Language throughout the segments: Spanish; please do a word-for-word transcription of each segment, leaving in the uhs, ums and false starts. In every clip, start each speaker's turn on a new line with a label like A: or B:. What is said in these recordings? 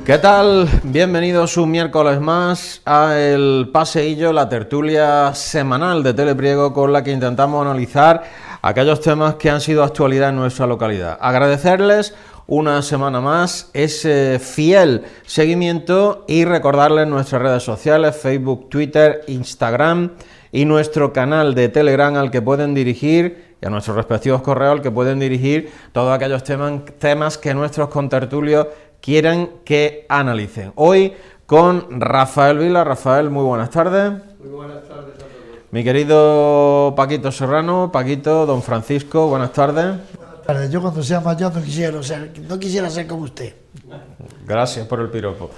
A: ¿Qué tal? Bienvenidos un miércoles más a El Paseillo, la tertulia semanal de Telepriego con la que intentamos analizar aquellos temas que han sido actualidad en nuestra localidad. Agradecerles una semana más ese fiel seguimiento y recordarles nuestras redes sociales, Facebook, Twitter, Instagram y nuestro canal de Telegram al que pueden dirigir y a nuestros respectivos correos al que pueden dirigir todos aquellos temas, temas que nuestros contertulios quieren que analicen. Hoy con Rafael Vila. Rafael, muy buenas tardes.
B: Muy buenas tardes a todos.
A: Mi querido Paquito Serrano, Paquito, don Francisco, buenas tardes.
B: Buenas tardes. Yo cuando sea mayor no quisiera ser, no quisiera ser como usted.
A: Gracias por el piropo.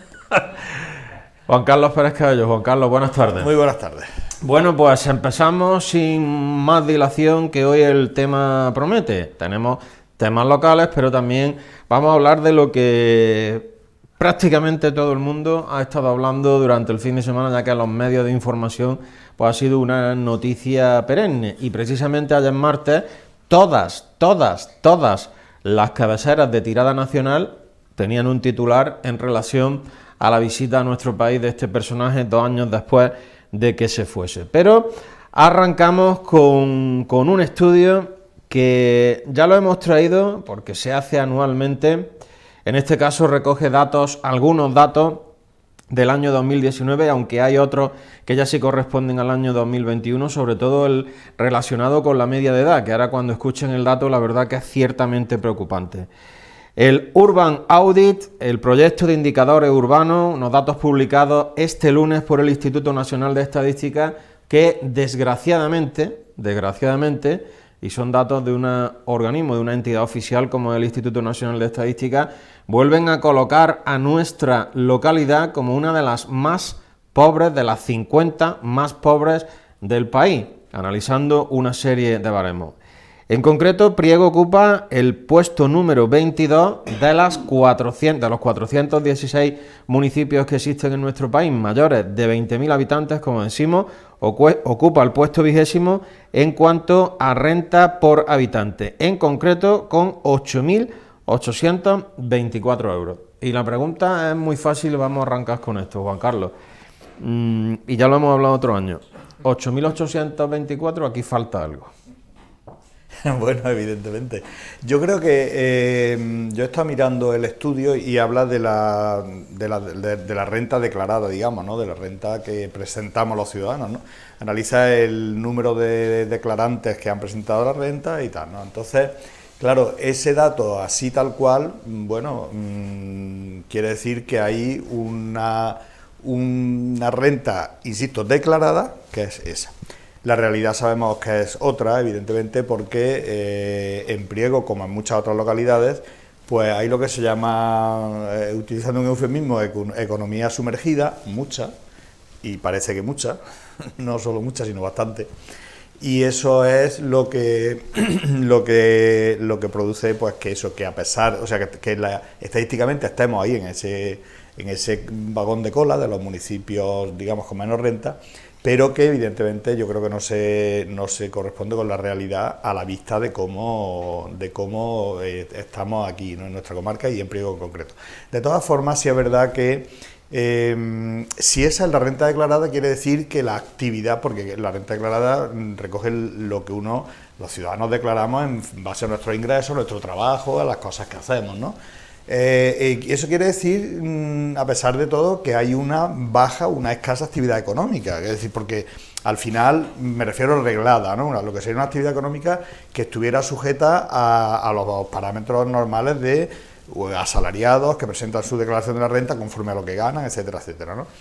A: Juan Carlos Pérez Cabello. Juan Carlos, buenas tardes.
C: Muy buenas tardes.
A: Bueno, pues empezamos sin más dilación, que hoy el tema promete. Tenemos temas locales, pero también vamos a hablar de lo que prácticamente todo el mundo ha estado hablando durante el fin de semana, ya que en los medios de información pues ha sido una noticia perenne. Y precisamente ayer martes, todas, todas, todas las cabeceras de tirada nacional tenían un titular en relación a la visita a nuestro país de este personaje dos años después de que se fuese. Pero arrancamos con, con un estudio que ya lo hemos traído porque se hace anualmente. En este caso recoge datos, algunos datos del año dos mil diecinueve, aunque hay otros que ya sí corresponden al año dos mil veintiuno, sobre todo el relacionado con la media de edad, que ahora cuando escuchen el dato la verdad que es ciertamente preocupante. El Urban Audit, el proyecto de indicadores urbanos, unos datos publicados este lunes por el Instituto Nacional de Estadística, que desgraciadamente, desgraciadamente, y son datos de un organismo, de una entidad oficial como el Instituto Nacional de Estadística, vuelven a colocar a nuestra localidad como una de las más pobres, de las cincuenta más pobres del país, analizando una serie de baremos. En concreto, Priego ocupa el puesto número veintidós de, las cuatrocientos, de los cuatrocientos dieciséis municipios que existen en nuestro país, mayores de veinte mil habitantes, como decimos, ocupa el puesto vigésimo en cuanto a renta por habitante, en concreto con ocho mil ochocientos veinticuatro euros. Y la pregunta es muy fácil, vamos a arrancar con esto, Juan Carlos. Mm, y ya lo hemos hablado otro año. ocho mil ochocientos veinticuatro, aquí falta algo.
C: Bueno, evidentemente. Yo creo que eh, yo he estado mirando el estudio y habla de la, de, la, de, de la renta declarada, digamos, ¿no? De la renta que presentamos los ciudadanos, ¿no? Analiza el número de declarantes que han presentado la renta y tal, ¿no? Entonces, claro, ese dato así tal cual, bueno, mmm, quiere decir que hay una, una renta, insisto, declarada, que es esa. La realidad sabemos que es otra, evidentemente, porque eh, en Priego, como en muchas otras localidades, pues hay lo que se llama, eh, utilizando un eufemismo, economía sumergida, mucha, y parece que mucha, no solo mucha, sino bastante, y eso es lo que lo que lo que produce, pues que eso, que a pesar, o sea, que, que la, estadísticamente estemos ahí en ese en ese vagón de cola de los municipios, digamos, con menos renta, pero que evidentemente yo creo que no se, no se corresponde con la realidad a la vista de cómo, de cómo eh, estamos aquí, ¿no? En nuestra comarca y en Priego en concreto. De todas formas, sí es verdad que eh, si esa es la renta declarada, quiere decir que la actividad, porque la renta declarada recoge lo que uno, los ciudadanos declaramos en base a nuestros ingresos, nuestro trabajo, a las cosas que hacemos, ¿no? Eh, eso quiere decir, a pesar de todo, que hay una baja, una escasa actividad económica, es decir, porque al final me refiero a reglada, ¿no? Lo que sería una actividad económica que estuviera sujeta a, a los parámetros normales de asalariados que presentan su declaración de la renta conforme a lo que ganan, etcétera, etcétera, ¿no?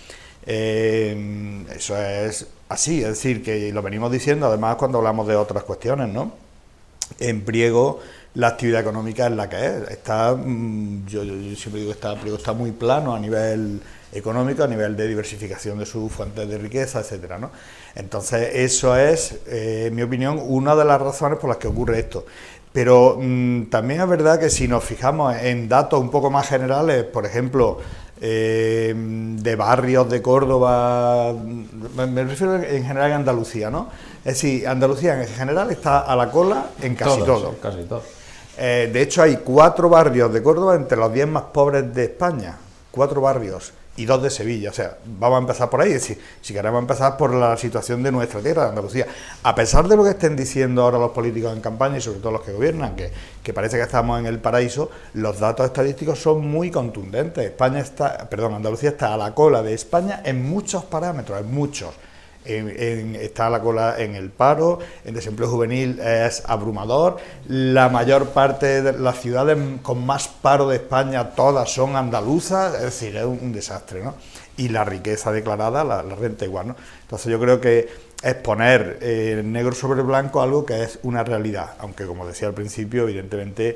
C: Eh, eso es así, es decir, que lo venimos diciendo además cuando hablamos de otras cuestiones, ¿no? En Priego la actividad económica es la que es, está, yo, yo siempre digo que está, Priego está muy plano a nivel económico, a nivel de diversificación de sus fuentes de riqueza, etcétera, ¿no? Entonces eso es, eh, en mi opinión, una de las razones por las que ocurre esto. Pero mmm, también es verdad que si nos fijamos en datos un poco más generales, por ejemplo, eh, de barrios de Córdoba, me, me refiero en general a Andalucía, ¿no? Es decir, Andalucía en general está a la cola en casi
A: Todos,
C: todo.
A: Casi todo.
C: Eh, de hecho, hay cuatro barrios de Córdoba entre los diez más pobres de España. cuatro barrios y dos de Sevilla. O sea, vamos a empezar por ahí. Es decir, si queremos empezar por la situación de nuestra tierra, de Andalucía, a pesar de lo que estén diciendo ahora los políticos en campaña y sobre todo los que gobiernan, que, que parece que estamos en el paraíso, los datos estadísticos son muy contundentes. España está, perdón, Andalucía está a la cola de España en muchos parámetros, en muchos. En, en, está a la cola en el paro, en desempleo juvenil es abrumador, la mayor parte de las ciudades con más paro de España, todas son andaluzas, es decir, es un, un desastre, ¿no? Y la riqueza declarada, la, la renta igual, ¿no? Entonces yo creo que es poner eh, negro sobre blanco algo que es una realidad, aunque como decía al principio, evidentemente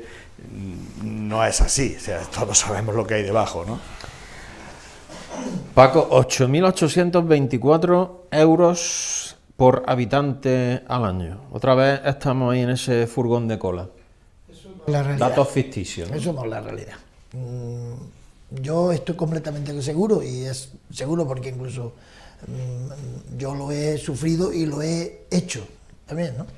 C: no es así, o sea, todos sabemos lo que hay debajo, ¿no?
A: Paco, ocho mil ochocientos veinticuatro euros por habitante al año. Otra vez estamos ahí en ese furgón de cola.
B: Eso no es la realidad.
A: Datos ficticios, ¿no?
B: Eso no es la realidad. Yo estoy completamente seguro, y es seguro porque incluso yo lo he sufrido y lo he hecho también, ¿no?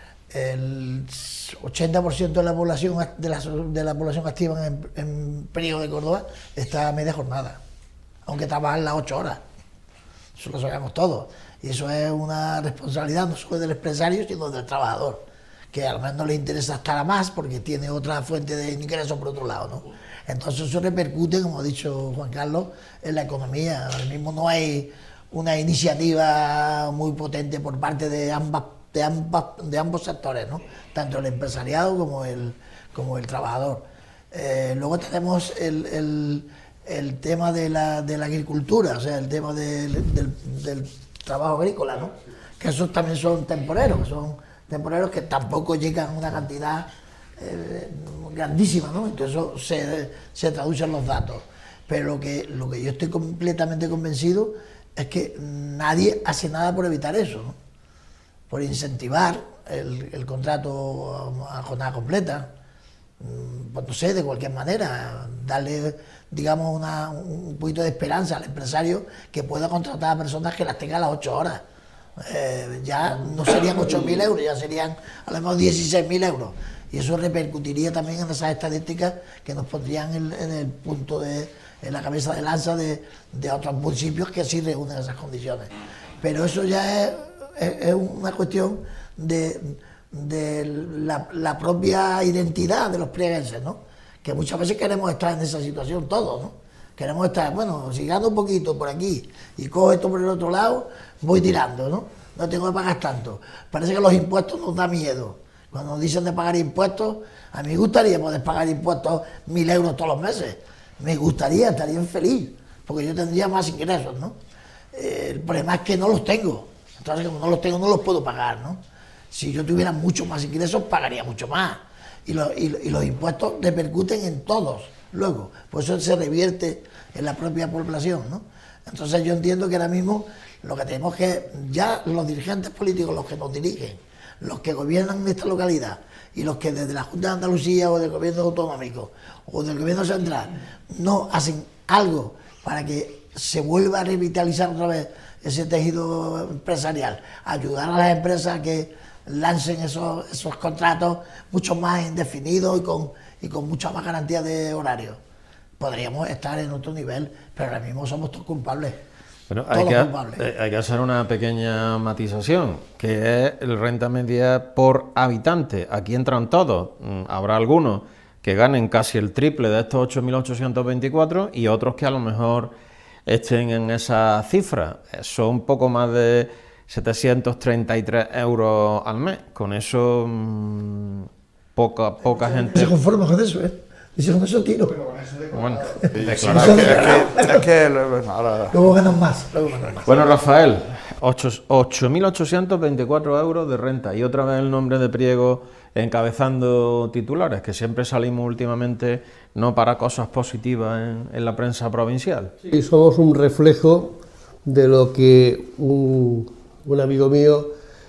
B: El ochenta por ciento de la población de la, de la población activa en, en Priego de Córdoba está a media jornada, aunque trabajan las ocho horas. Eso lo sabemos todos. Y eso es una responsabilidad no solo del empresario, sino del trabajador, que a lo mejor no le interesa estar a más porque tiene otra fuente de ingresos por otro lado, ¿no? Entonces eso repercute, como ha dicho Juan Carlos, en la economía. Ahora mismo no hay una iniciativa muy potente por parte de ambas, de ambas, de ambos sectores, ¿no? Tanto el empresariado como el, como el trabajador. Eh, luego tenemos el, el el tema de la, de la agricultura, o sea, el tema del, del, del trabajo agrícola, ¿no? Que esos también son temporeros, son temporeros que tampoco llegan a una cantidad eh, grandísima, ¿no? Entonces eso se, se traduce en los datos. Pero lo que, lo que yo estoy completamente convencido es que nadie hace nada por evitar eso, ¿no? Por incentivar el, el contrato a jornada completa, pues no sé, de cualquier manera, darle, digamos, una, un poquito de esperanza al empresario que pueda contratar a personas que las tengan a las ocho horas. Eh, ya no serían ocho mil euros, ya serían a lo mejor dieciséis mil euros. Y eso repercutiría también en esas estadísticas que nos pondrían en, en el punto de, en la cabeza de lanza de, de otros municipios que sí reúnen esas condiciones. Pero eso ya es, es, es una cuestión de... de la, la propia identidad de los prieguenses, ¿no? Que muchas veces queremos estar en esa situación todos, ¿no? Queremos estar, bueno, si gano un poquito por aquí y cojo esto por el otro lado, voy tirando, ¿no? No tengo que pagar tanto. Parece que los impuestos nos da miedo. Cuando nos dicen de pagar impuestos, a mí me gustaría poder pagar impuestos mil euros todos los meses. Me gustaría, estaría feliz, porque yo tendría más ingresos, ¿no? Eh, el problema es que no los tengo. Entonces, como no los tengo, no los puedo pagar, ¿no? Si yo tuviera mucho más ingresos, pagaría mucho más. Y, lo, y, y los impuestos repercuten en todos, luego. Por eso se revierte en la propia población, ¿no? Entonces yo entiendo que ahora mismo lo que tenemos que, ya los dirigentes políticos, los que nos dirigen, los que gobiernan esta localidad, y los que desde la Junta de Andalucía o del gobierno autonómico o del gobierno central no hacen algo para que se vuelva a revitalizar otra vez ese tejido empresarial, ayudar a las empresas a que lancen esos, esos contratos mucho más indefinidos y con, y con mucha más garantía de horario. Podríamos estar en otro nivel, pero ahora mismo somos todos culpables.
A: Bueno, hay, que, culpables. hay que hacer una pequeña matización, que es el renta media por habitante. Aquí entran todos. Habrá algunos que ganen casi el triple de estos ocho mil ochocientos veinticuatro y otros que a lo mejor estén en esa cifra. Son un poco más de setecientos treinta y tres euros al mes. Con eso, mmm, poca, poca gente...
B: Se conforma con eso, ¿eh? Dice, con eso tiro.
A: Bueno,
C: declarar que, es que, es que bueno, ahora...
B: Luego ganan más, luego ganan más.
A: Bueno, Rafael, ocho mil ochocientos veinticuatro euros de renta. Y otra vez el nombre de Priego encabezando titulares, que siempre salimos últimamente no para cosas positivas en, en la prensa provincial.
D: Sí, somos un reflejo de lo que un... Un amigo mío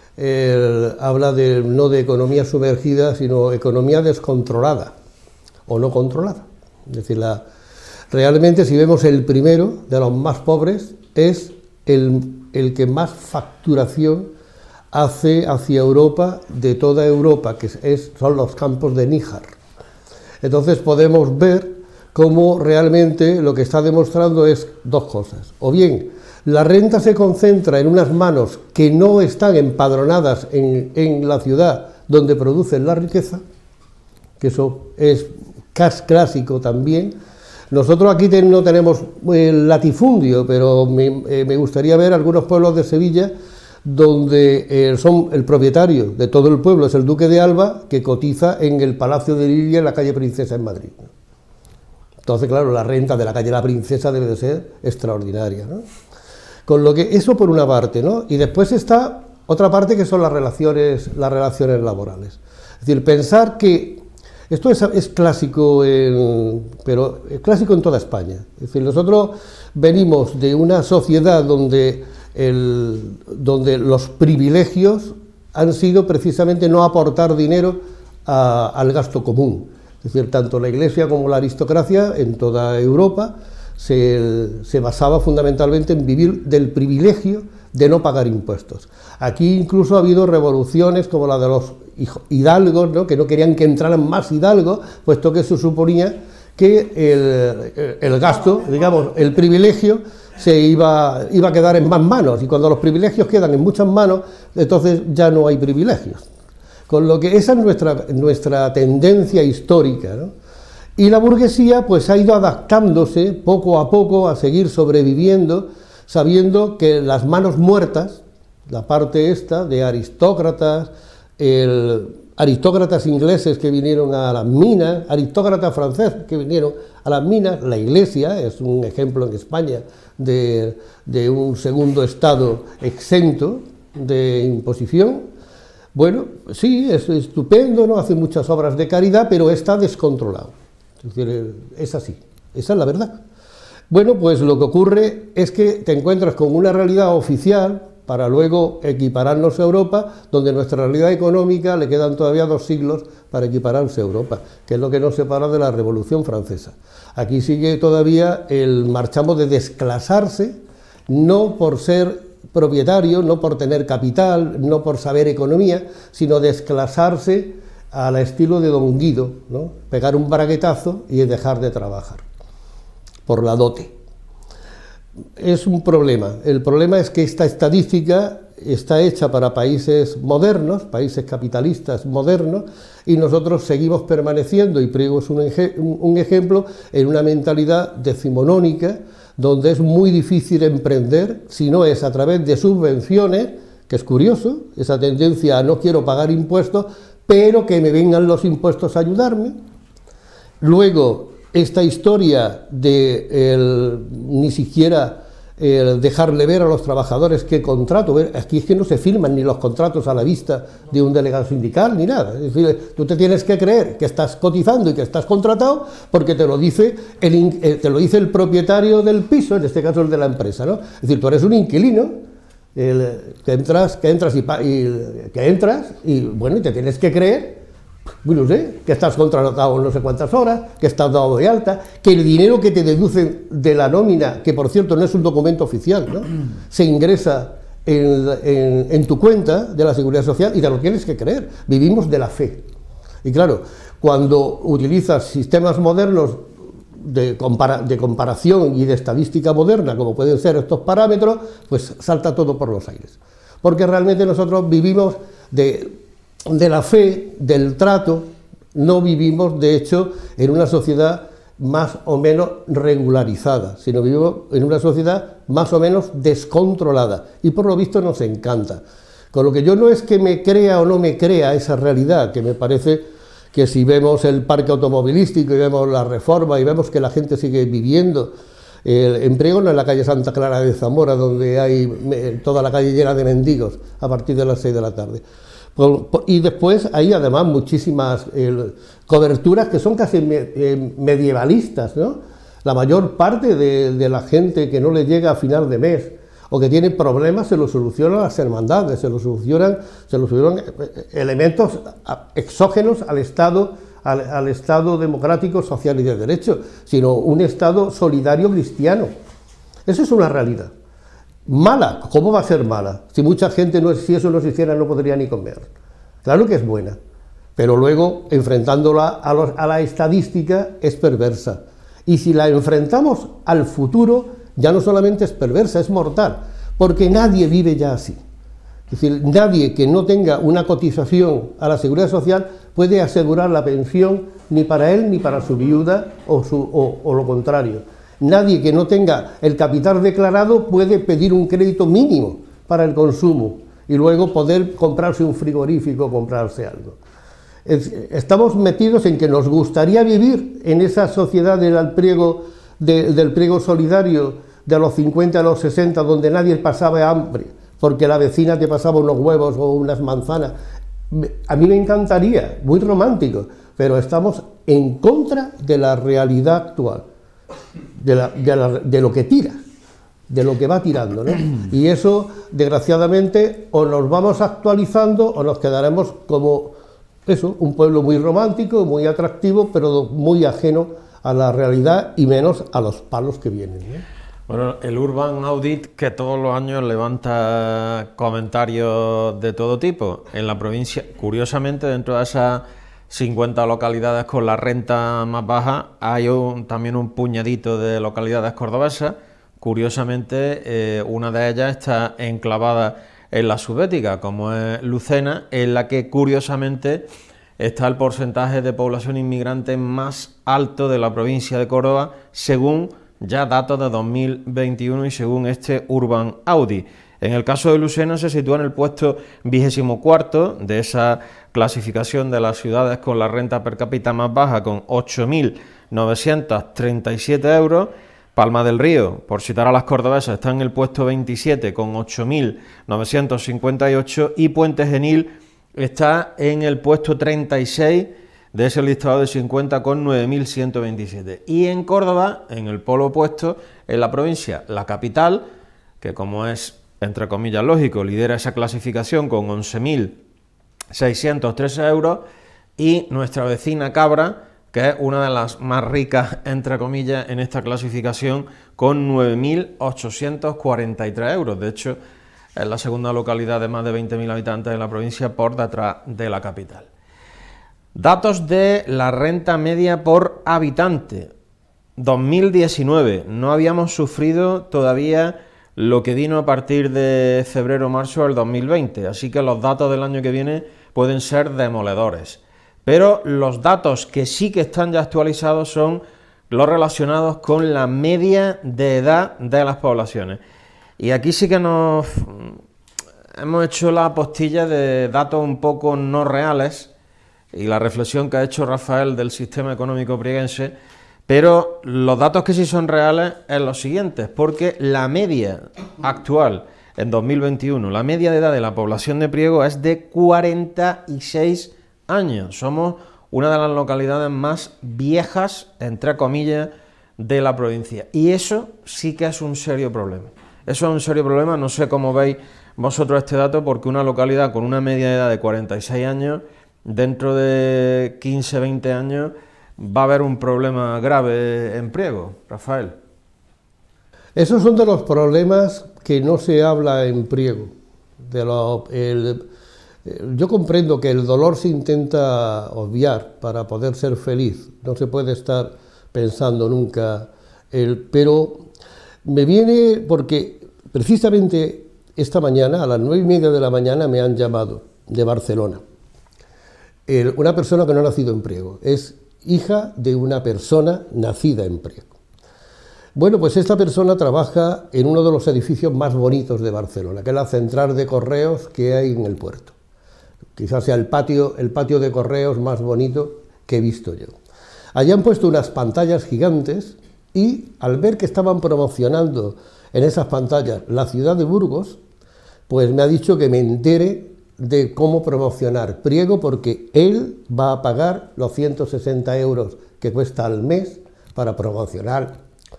D: eh, habla de, no de economía sumergida, sino economía descontrolada o no controlada. Es decir, la, realmente si vemos el primero de los más pobres es el, el que más facturación hace hacia Europa de toda Europa, que es, son los campos de Níjar. Entonces podemos ver cómo realmente lo que está demostrando es dos cosas. O bien, la renta se concentra en unas manos que no están empadronadas en, en la ciudad donde producen la riqueza, que eso es clásico también. Nosotros aquí ten, no tenemos el latifundio, pero me, eh, me gustaría ver algunos pueblos de Sevilla donde eh, son el propietario de todo el pueblo, es el duque de Alba, que cotiza en el Palacio de Liria en la calle Princesa en Madrid, ¿no? Entonces, claro, la renta de la calle La Princesa debe de ser extraordinaria, ¿no? Con lo que, eso por una parte, ¿no? Y después está otra parte que son las relaciones, las relaciones laborales. Es decir, pensar que esto es, es clásico, en, pero es clásico en toda España. Es decir, nosotros venimos de una sociedad donde, el, donde los privilegios han sido precisamente no aportar dinero a, al gasto común. Es decir, tanto la Iglesia como la aristocracia en toda Europa se, se basaba fundamentalmente en vivir del privilegio de no pagar impuestos. Aquí incluso ha habido revoluciones como la de los hidalgos, ¿no?, que no querían que entraran más hidalgos, puesto que se suponía que el, el gasto, digamos, el privilegio se iba, iba a quedar en más manos, y cuando los privilegios quedan en muchas manos, entonces ya no hay privilegios. Con lo que esa es nuestra, nuestra tendencia histórica, ¿no? Y la burguesía pues ha ido adaptándose poco a poco a seguir sobreviviendo, sabiendo que las manos muertas, la parte esta de aristócratas, el, aristócratas ingleses que vinieron a las minas, aristócratas franceses que vinieron a las minas, la Iglesia es un ejemplo en España de, de un segundo estado exento de imposición. Bueno, sí, es estupendo, ¿no?, hace muchas obras de caridad, pero está descontrolado. Es decir, es así, esa es la verdad. Bueno, pues lo que ocurre es que te encuentras con una realidad oficial para luego equipararnos a Europa, donde nuestra realidad económica le quedan todavía dos siglos para equipararse a Europa, que es lo que nos separa de la Revolución Francesa. Aquí sigue todavía el marchamo de desclasarse, no por ser propietario, no por tener capital, no por saber economía, sino desclasarse al estilo de Don Guido, ¿no?, pegar un braguetazo y dejar de trabajar por la dote. Es un problema. El problema es que esta estadística está hecha para países modernos, países capitalistas modernos, y nosotros seguimos permaneciendo, y Priego es un, ej un ejemplo, en una mentalidad decimonónica, donde es muy difícil emprender, si no es a través de subvenciones, que es curioso, esa tendencia a no quiero pagar impuestos, pero que me vengan los impuestos a ayudarme. Luego, esta historia de el, ni siquiera el dejarle ver a los trabajadores qué contrato, aquí es que no se firman ni los contratos a la vista de un delegado sindical ni nada, es decir, tú te tienes que creer que estás cotizando y que estás contratado porque te lo dice el, te lo dice el propietario del piso, en este caso el de la empresa, ¿no? Es decir, tú eres un inquilino, el, que entras, que entras y, y que entras y bueno, y te tienes que creer, no sé, que estás contratado no sé cuántas horas, que estás dado de alta, que el dinero que te deducen de la nómina, que por cierto no es un documento oficial, ¿no?, se ingresa en, en, en tu cuenta de la Seguridad Social y te lo tienes que creer. Vivimos de la fe. Y claro, cuando utilizas sistemas modernos de, compara de comparación y de estadística moderna, como pueden ser estos parámetros, pues salta todo por los aires. Porque realmente nosotros vivimos de... de la fe, del trato, no vivimos, de hecho, en una sociedad más o menos regularizada, sino vivimos en una sociedad más o menos descontrolada, y por lo visto nos encanta. Con lo que yo no es que me crea o no me crea esa realidad, que me parece que si vemos el parque automovilístico y vemos la reforma y vemos que la gente sigue viviendo, el empleo no en la calle Santa Clara de Zamora, donde hay toda la calle llena de mendigos a partir de las seis de la tarde. Y después hay además muchísimas eh, coberturas que son casi me, eh, medievalistas, ¿no? La mayor parte de, de la gente que no le llega a final de mes o que tiene problemas se lo solucionan las hermandades, se lo solucionan, se lo solucionan elementos exógenos al Estado, al, al Estado democrático, social y de derecho, sino un Estado solidario cristiano. Eso es una realidad. Mala, ¿cómo va a ser mala? Si mucha gente, no, si eso no se hiciera, no podría ni comer. Claro que es buena, pero luego, enfrentándola a, los, a la estadística, es perversa. Y si la enfrentamos al futuro, ya no solamente es perversa, es mortal, porque nadie vive ya así. Es decir, nadie que no tenga una cotización a la Seguridad Social puede asegurar la pensión ni para él ni para su viuda o, su, o, o lo contrario. Nadie que no tenga el capital declarado puede pedir un crédito mínimo para el consumo y luego poder comprarse un frigorífico o comprarse algo. Es, estamos metidos en que nos gustaría vivir en esa sociedad del pliego, de, del pliego solidario de los cincuenta a los sesenta, donde nadie pasaba hambre, porque la vecina te pasaba unos huevos o unas manzanas. A mí me encantaría, muy romántico, pero estamos en contra de la realidad actual, de, la, de, la, de lo que tira, de lo que va tirando, ¿no? Y eso, desgraciadamente, o nos vamos actualizando o nos quedaremos como eso, un pueblo muy romántico, muy atractivo, pero muy ajeno a la realidad y menos a los palos que vienen, ¿no?
A: Bueno, el Urban Audit, que todos los años levanta comentarios de todo tipo en la provincia, curiosamente dentro de esas cincuenta localidades con la renta más baja hay un, también un puñadito de localidades cordobesas. Curiosamente, eh, una de ellas está enclavada en la subbética, como es Lucena, en la que curiosamente está el porcentaje de población inmigrante más alto de la provincia de Córdoba, según ya datos de dos mil veintiuno y según este Urban Audit. En el caso de Lucena se sitúa en el puesto vigésimo cuarto de esa clasificación de las ciudades con la renta per cápita más baja, con ocho mil novecientos treinta y siete euros. Palma del Río, por citar a las cordobesas, está en el puesto veintisiete con ocho mil novecientos cincuenta y ocho y Puente Genil está en el puesto treinta y seis de ese listado de cincuenta con nueve mil ciento veintisiete. Y en Córdoba, en el polo opuesto, en la provincia, la capital, que como es, entre comillas, lógico, lidera esa clasificación con once mil seiscientos trece euros, y nuestra vecina Cabra, que es una de las más ricas, entre comillas, en esta clasificación, con nueve mil ochocientos cuarenta y tres euros. De hecho, es la segunda localidad de más de veinte mil habitantes de la provincia por detrás de la capital. Datos de la renta media por habitante. dos mil diecinueve, no habíamos sufrido todavía lo que vino a partir de febrero-marzo del dos mil veinte, así que los datos del año que viene pueden ser demoledores. Pero los datos que sí que están ya actualizados son los relacionados con la media de edad de las poblaciones. Y aquí sí que nos hemos hecho la postilla de datos un poco no reales y la reflexión que ha hecho Rafael del sistema económico prieguense, pero los datos que sí son reales es los siguientes, porque la media actual en dos mil veintiuno, la media de edad de la población de Priego es de cuarenta y seis años. Somos una de las localidades más viejas, entre comillas, de la provincia. Y eso sí que es un serio problema. Eso es un serio problema, no sé cómo veis vosotros este dato, porque una localidad con una media de edad de cuarenta y seis años, dentro de quince, veinte años, va a haber un problema grave en Priego. Rafael.
D: Esos son de los problemas que no se habla en Priego. De lo, el, yo comprendo que el dolor se intenta obviar para poder ser feliz. No se puede estar pensando nunca. El, pero me viene porque precisamente esta mañana, a las nueve y media de la mañana, me han llamado de Barcelona. El, una persona que no ha nacido en Priego. Es hija de una persona nacida en Priego. Bueno, pues esta persona trabaja en uno de los edificios más bonitos de Barcelona, que es la central de correos que hay en el puerto. Quizás sea el patio, el patio de correos más bonito que he visto yo. Allí han puesto unas pantallas gigantes y al ver que estaban promocionando en esas pantallas la ciudad de Burgos, pues me ha dicho que me entere de cómo promocionar Priego, porque él va a pagar los ciento sesenta euros que cuesta al mes para promocionar,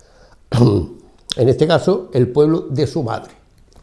D: en este caso, el pueblo de su madre.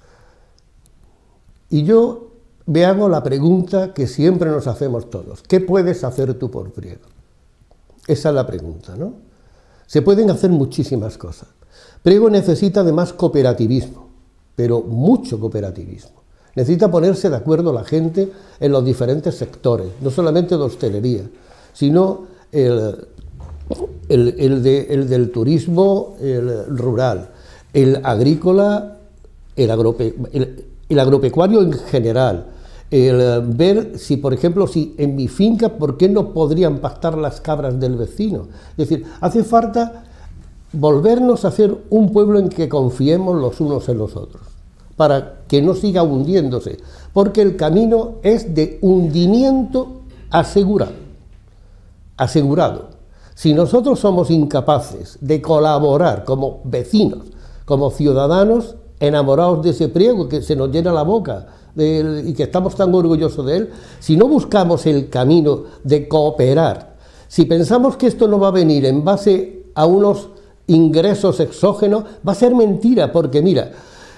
D: Y yo me hago la pregunta que siempre nos hacemos todos: ¿qué puedes hacer tú por Priego? Esa es la pregunta, ¿no? Se pueden hacer muchísimas cosas. Priego necesita además cooperativismo, pero mucho cooperativismo. Necesita ponerse de acuerdo la gente en los diferentes sectores, no solamente de hostelería, sino el, el, el, de, el del turismo el rural, el agrícola, el, agrope, el, el agropecuario en general, el ver si, por ejemplo, si en mi finca, ¿por qué no podrían pastar las cabras del vecino? Es decir, hace falta volvernos a hacer un pueblo en que confiemos los unos en los otros, para que no siga hundiéndose, porque el camino es de hundimiento asegurado, asegurado. Si nosotros somos incapaces de colaborar como vecinos, como ciudadanos enamorados de ese priego que se nos llena la boca de él, y que estamos tan orgullosos de él, si no buscamos el camino de cooperar, si pensamos que esto no va a venir en base a unos ingresos exógenos, va a ser mentira, porque mira,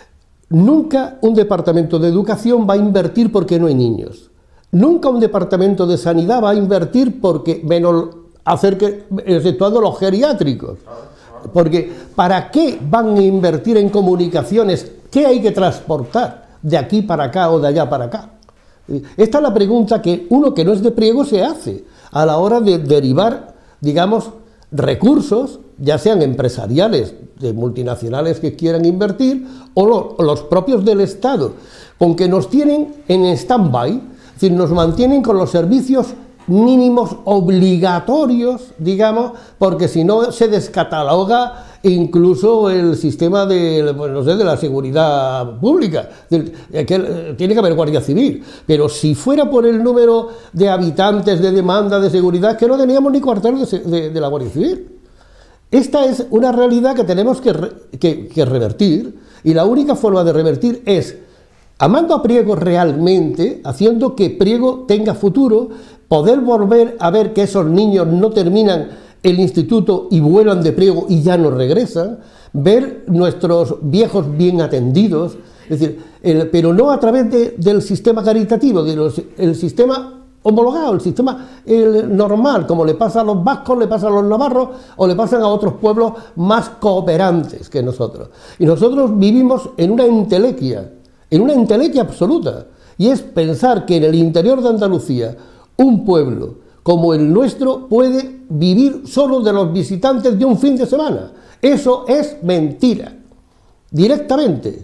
D: nunca un departamento de educación va a invertir porque no hay niños, nunca un departamento de sanidad va a invertir porque menos hacer que, exceptuando los geriátricos, porque ¿para qué van a invertir en comunicaciones? ¿Qué hay que transportar de aquí para acá o de allá para acá? Esta es la pregunta que uno que no es de priego se hace a la hora de derivar, digamos, recursos, ya sean empresariales, de multinacionales que quieran invertir, o, lo, o los propios del Estado, con que nos tienen en stand-by, es decir, nos mantienen con los servicios mínimos obligatorios, digamos, porque si no se descataloga incluso el sistema de, pues no sé, de la seguridad pública, del, que tiene que haber guardia civil, pero si fuera por el número de habitantes, de demanda de seguridad, que no teníamos ni cuartel de, de, de la Guardia Civil. Esta es una realidad que tenemos que, re, que, que revertir, y la única forma de revertir es amando a Priego realmente, haciendo que Priego tenga futuro, poder volver a ver que esos niños no terminan el instituto y vuelan de Priego y ya no regresan, ver nuestros viejos bien atendidos, es decir, el, pero no a través de, del sistema caritativo, del sistema homologado, el sistema el normal, como le pasa a los vascos, le pasa a los navarros o le pasan a otros pueblos más cooperantes que nosotros. Y nosotros vivimos en una entelequia, en una entelequia absoluta, y es pensar que en el interior de Andalucía un pueblo como el nuestro puede vivir solo de los visitantes de un fin de semana. Eso es mentira, directamente.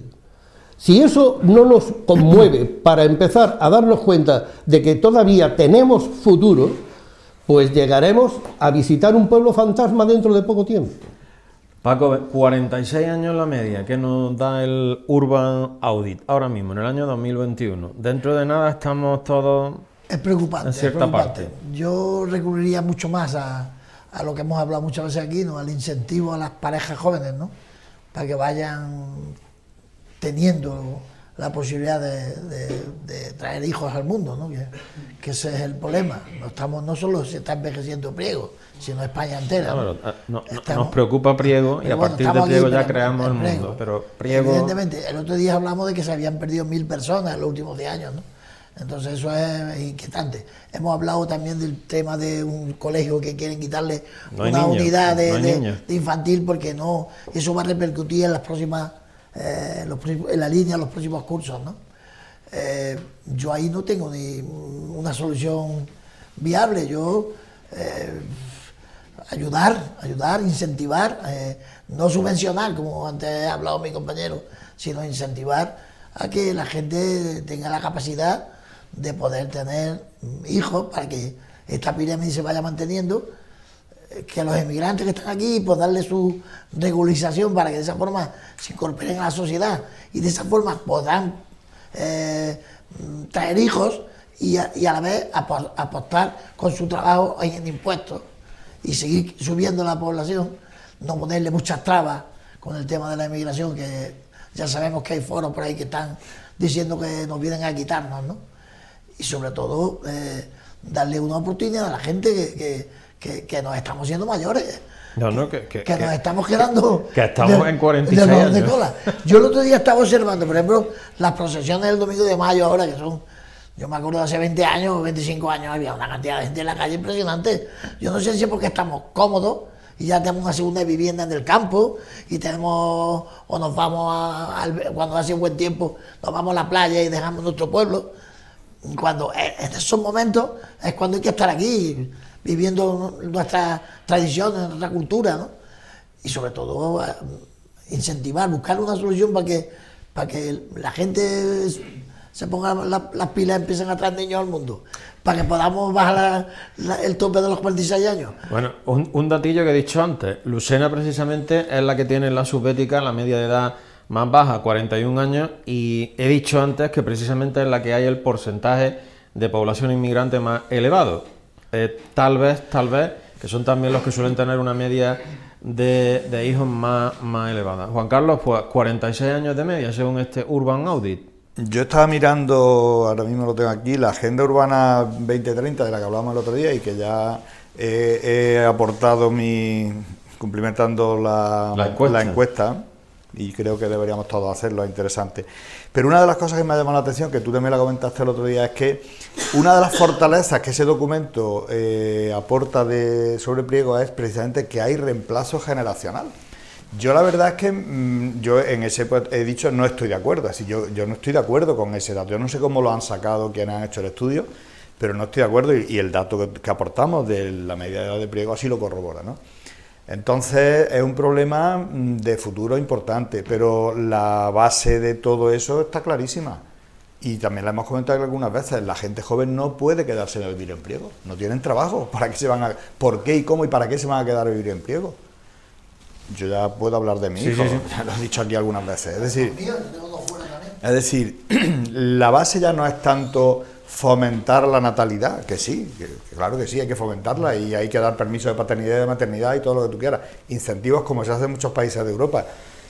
D: Si eso no nos conmueve para empezar a darnos cuenta de que todavía tenemos futuro, pues llegaremos a visitar un pueblo fantasma dentro de poco tiempo.
A: Paco, cuarenta y seis años la media que nos da el Urban Audit ahora mismo, en el año dos mil veintiuno. Dentro de nada estamos todos...
B: Es preocupante,
A: en cierta
B: es preocupante.
A: parte.
B: Yo recurriría mucho más a, a lo que hemos hablado muchas veces aquí, ¿no? Al incentivo a las parejas jóvenes, ¿no? Para que vayan teniendo la posibilidad de, de, de traer hijos al mundo, ¿no? Que, que ese es el problema. No estamos, no solo se está envejeciendo Priego, sino España entera.
A: No,
B: ¿no?
A: pero, no,
B: Estamos,
A: nos preocupa Priego y a
B: bueno,
A: partir de Priego
B: aquí,
A: ya
B: pero,
A: creamos el
B: Priego.
A: mundo. Pero Priego...
B: Evidentemente, el otro día hablamos de que se habían perdido mil personas en los últimos diez años, ¿no? Entonces eso es inquietante. Hemos hablado también del tema de un colegio que quieren quitarle
A: no una
B: niños, unidad de,
A: no
B: de, de infantil porque no, eso va a repercutir en las próximas, eh, los, en la línea, los próximos cursos, ¿no? Eh, yo ahí no tengo ni una solución viable. Yo eh, ayudar, ayudar, incentivar, eh, no subvencionar, como antes ha hablado mi compañero, sino incentivar a que la gente tenga la capacidad de poder tener hijos para que esta pirámide se vaya manteniendo, que los emigrantes que están aquí, pues darle su regularización para que de esa forma se incorporen a la sociedad y de esa forma podrán eh, traer hijos y a, y a la vez apostar con su trabajo en impuestos y seguir subiendo la población, no ponerle muchas trabas con el tema de la emigración, que ya sabemos que hay foros por ahí que están diciendo que nos vienen a quitarnos, ¿no? Y sobre todo eh, darle una oportunidad a la gente que, que, que, que nos estamos haciendo mayores,
A: no, no, que, que,
B: que, que nos
A: que,
B: estamos quedando
A: que estamos
B: de,
A: en cuarenta y seis
B: de,
A: años.
B: De cola. Yo el otro día estaba observando, por ejemplo, las procesiones del domingo de mayo ahora, que son, yo me acuerdo de hace veinte años o veinticinco años, había una cantidad de gente en la calle impresionante. Yo no sé si es porque estamos cómodos y ya tenemos una segunda vivienda en el campo y tenemos, o nos vamos a, a, cuando hace buen tiempo, nos vamos a la playa y dejamos nuestro pueblo. Cuando en esos momentos es cuando hay que estar aquí. viviendo nuestras tradiciones, nuestra cultura, ¿no? Y sobre todo eh, incentivar, buscar una solución para que, para que la gente se ponga la, las pilas y empiecen a traer niños al mundo, para que podamos bajar la, la, el tope de los cuarenta y seis años.
A: Bueno, un, un datillo que he dicho antes, Lucena precisamente es la que tiene la subbética, la media de edad más baja, cuarenta y un años, y he dicho antes que precisamente es la que hay el porcentaje de población inmigrante más elevado. Eh, tal vez, tal vez, que son también los que suelen tener una media de, de hijos más, más elevada. Juan Carlos, pues cuarenta y seis años de media según este Urban Audit.
C: Yo estaba mirando, ahora mismo lo tengo aquí, la Agenda Urbana veinte treinta de la que hablábamos el otro día y que ya he, he aportado mi, cumplimentando la,
A: la, encuesta.
C: la encuesta, y creo que deberíamos todos hacerlo, es interesante. Pero una de las cosas que me ha llamado la atención, que tú también la comentaste el otro día, es que una de las fortalezas que ese documento eh, aporta de sobre pliego es precisamente que hay reemplazo generacional. Yo la verdad es que mmm, yo en ese pues, he dicho no estoy de acuerdo, así yo, yo no estoy de acuerdo con ese dato. Yo no sé cómo lo han sacado quienes han hecho el estudio, pero no estoy de acuerdo y, y el dato que, que aportamos de la media de edad de pliego así lo corrobora, ¿no? Entonces es un problema de futuro importante, pero la base de todo eso está clarísima. Y también la hemos comentado algunas veces, la gente joven no puede quedarse a vivir en pliego, no tienen trabajo, ¿para qué se van a, por qué y cómo y para qué se van a quedar a vivir en pliego? Yo ya puedo hablar de mi
A: sí,
C: hijo,
A: sí, sí.
C: ya lo he dicho aquí algunas veces, es decir, es decir, la base ya no es tanto fomentar la natalidad, que sí, que, que claro que sí, hay que fomentarla y hay que dar permiso de paternidad y de maternidad y todo lo que tú quieras, incentivos como se hace en muchos países de Europa,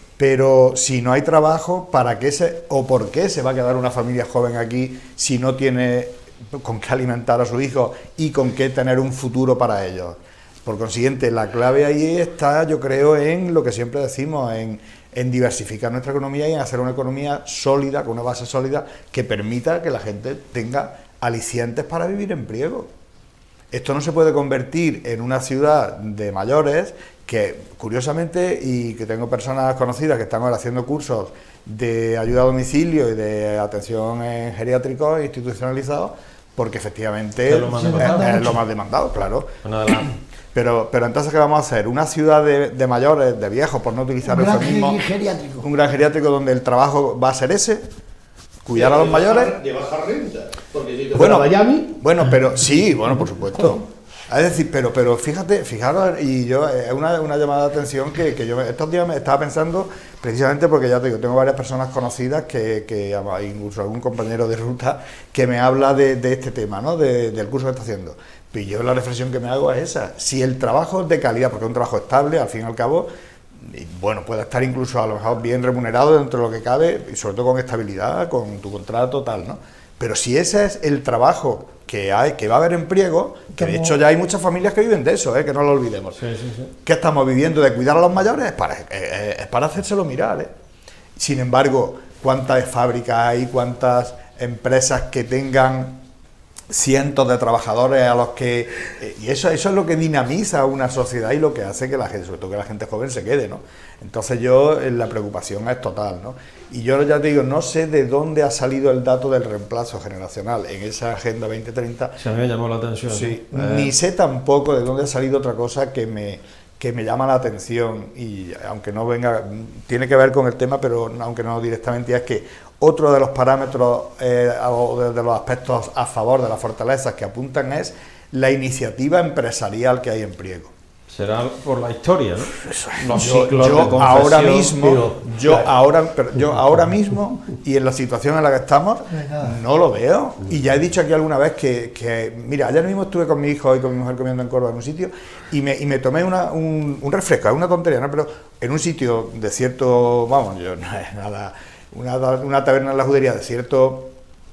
C: pero si no hay trabajo, ¿para qué se o por qué se va a quedar una familia joven aquí si no tiene con qué alimentar a su hijo y con qué tener un futuro para ellos? Por consiguiente, la clave ahí está, yo creo, en lo que siempre decimos, en, en diversificar nuestra economía y en hacer una economía sólida, con una base sólida, que permita que la gente tenga alicientes para vivir en pliego. Esto no se puede convertir en una ciudad de mayores que, curiosamente, y que tengo personas conocidas que están ahora haciendo cursos de ayuda a domicilio y de atención en geriátricos institucionalizados, porque efectivamente
A: es lo más demandado,
C: es, es lo más demandado, claro.
A: Una de las...
C: Pero, pero entonces, ¿qué vamos a hacer? Una ciudad de, de mayores, de viejos, por no utilizar
B: un
C: el
B: gran
C: eufemismo,
B: geriátrico.
C: un gran geriátrico donde el trabajo va a ser ese, cuidar a los mayores.
E: De baja renta. Porque si te
C: Bueno,
D: Miami.
C: bueno, pero sí, bueno, por supuesto. Es decir, pero, pero fíjate, fijaros, y yo, es una, una llamada de atención que, que yo estos días me estaba pensando, precisamente porque ya te digo, tengo varias personas conocidas, que, que incluso algún compañero de ruta, que me habla de, de este tema, ¿no? De, del curso que está haciendo. Y yo la reflexión que me hago es esa, si el trabajo es de calidad, porque es un trabajo estable, al fin y al cabo, y bueno, puede estar incluso a lo mejor bien remunerado dentro de lo que cabe, y sobre todo con estabilidad, con tu contrato, tal, ¿no? Pero si ese es el trabajo que hay, que va a haber en pliego, que de hecho ya hay muchas familias que viven de eso, ¿eh? Que no lo olvidemos.
A: Sí, sí, sí.
C: ¿Qué estamos viviendo de cuidar a los mayores? Es para, es, es para hacérselo mirar, ¿eh? Sin embargo, ¿cuántas fábricas hay, cuántas empresas que tengan cientos de trabajadores a los que... Eh, y eso, eso es lo que dinamiza una sociedad y lo que hace que la gente, sobre todo que la gente joven, se quede, ¿no? Entonces yo, eh, la preocupación es total, ¿no? Y yo ya te digo, no sé de dónde ha salido el dato del reemplazo generacional en esa Agenda veinte treinta.
A: Se me llamó la atención.
C: Sí,
A: ¿no?
C: ni
A: Eh,
C: sé tampoco de dónde ha salido otra cosa que me, que me llama la atención, y aunque no venga, tiene que ver con el tema, pero aunque no directamente, es que otro de los parámetros eh, o de, de los aspectos a favor de las fortalezas que apuntan es la iniciativa empresarial que hay en pliego.
A: Será por la historia, ¿no? Los
C: Yo,
A: ciclos
C: yo
A: de confesión,
C: ahora mismo,
A: pero-
C: yo ahora, pero yo ahora mismo y en la situación en la que estamos no lo veo. Y ya he dicho aquí alguna vez que, que mira, ayer mismo estuve con mi hijo y con mi mujer comiendo en Córdoba en un sitio y me, y me tomé una, un, un refresco, es una tontería, ¿no? Pero en un sitio de cierto, vamos, yo no es nada, una, una taberna en la judería de cierto,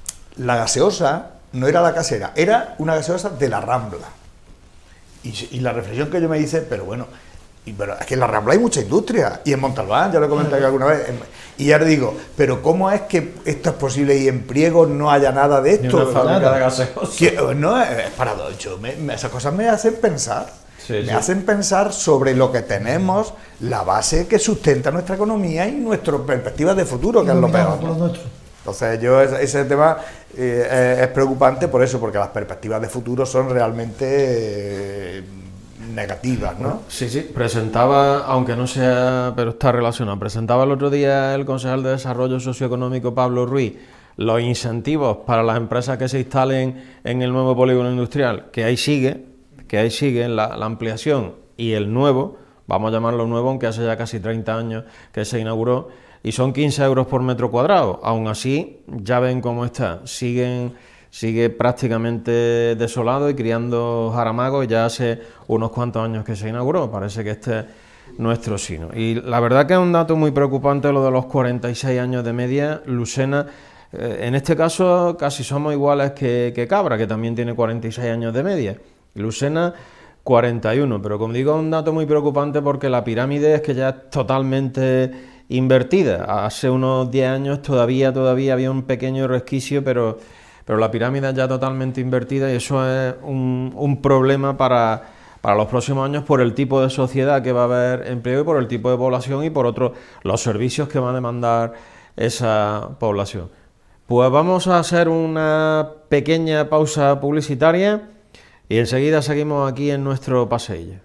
C: la gaseosa no era la casera, era una gaseosa de la Rambla. Y, y la reflexión que yo me hice, pero bueno, y, pero es que en la Rambla hay mucha industria, y en Montalbán, ya lo he comentado aquí alguna vez, en, y ya le digo, pero ¿cómo es que esto es posible y en pliego no haya nada de
A: Ni
C: esto?
A: una fábrica
C: Nada.
A: de gaseosa.
C: Que, no, es para yo, me, me, esas cosas me hacen pensar,
A: Sí,
C: me
A: sí.
C: hacen pensar sobre lo que tenemos, la base que sustenta nuestra economía y nuestras perspectivas de futuro, que es lo peor,
B: Por lo
C: ¿no?
B: nuestro.
C: Entonces yo ese, ese tema eh, es preocupante por eso, porque las perspectivas de futuro son realmente eh, negativas, ¿no?
A: Sí, sí, presentaba, aunque no sea, pero está relacionado, presentaba el otro día el concejal de Desarrollo Socioeconómico Pablo Ruiz los incentivos para las empresas que se instalen en el nuevo polígono industrial, que ahí sigue, que ahí sigue la, la ampliación y el nuevo, vamos a llamarlo nuevo, aunque hace ya casi treinta años que se inauguró, y son quince euros por metro cuadrado. Aún así, ya ven cómo está, siguen, sigue prácticamente desolado y criando jaramagos, ya hace unos cuantos años que se inauguró, parece que este es nuestro sino. Y la verdad que es un dato muy preocupante lo de los cuarenta y seis años de media. Lucena, eh, en este caso casi somos iguales que, que Cabra, que también tiene cuarenta y seis años de media. Lucena cuarenta y uno, pero como digo es un dato muy preocupante porque la pirámide es que ya es totalmente invertida. Hace unos diez años todavía, todavía había un pequeño resquicio, pero, pero la pirámide ya totalmente invertida y eso es un, un problema para, para los próximos años por el tipo de sociedad que va a haber empleo y por el tipo de población y por otros los servicios que va a demandar esa población. Pues vamos a hacer una pequeña pausa publicitaria y enseguida seguimos aquí en nuestro paseillo.